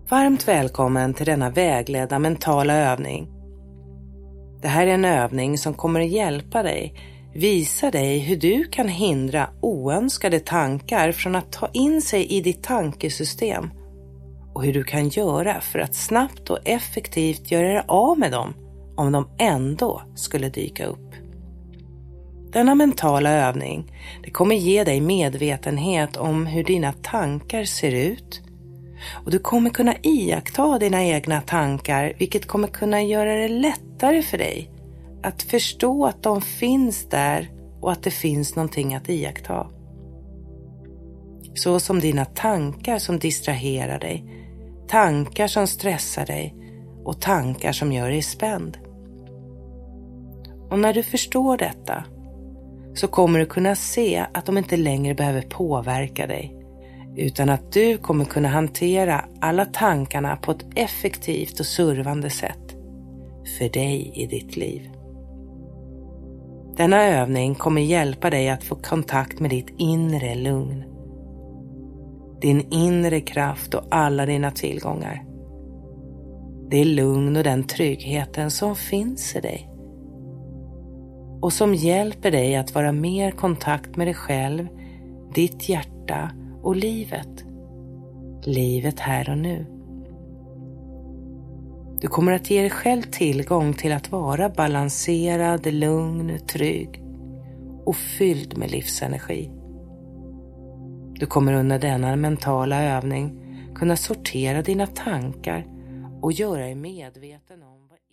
Varmt välkommen till denna vägledda mentala övning. Det här är en övning som kommer att hjälpa dig, visa dig hur du kan hindra oönskade tankar från att ta in sig i ditt tankesystem och hur du kan göra för att snabbt och effektivt göra dig av med dem om de ändå skulle dyka upp. Denna mentala övning, det kommer ge dig medvetenhet om hur dina tankar ser ut. Och du kommer kunna iaktta dina egna tankar, vilket kommer kunna göra det lättare för dig att förstå att de finns där och att det finns någonting att iaktta. Så som dina tankar som distraherar dig, tankar som stressar dig och tankar som gör dig spänd. Och när du förstår detta så kommer du kunna se att de inte längre behöver påverka dig, utan att du kommer kunna hantera alla tankarna på ett effektivt och servande sätt för dig i ditt liv. Denna övning kommer hjälpa dig att få kontakt med ditt inre lugn, din inre kraft och alla dina tillgångar. Det är lugn och den tryggheten som finns i dig och som hjälper dig att vara mer i kontakt med dig själv, ditt hjärta och livet. Livet här och nu. Du kommer att ge dig själv tillgång till att vara balanserad, lugn, trygg och fylld med livsenergi. Du kommer under denna mentala övning kunna sortera dina tankar och göra dig medveten om vad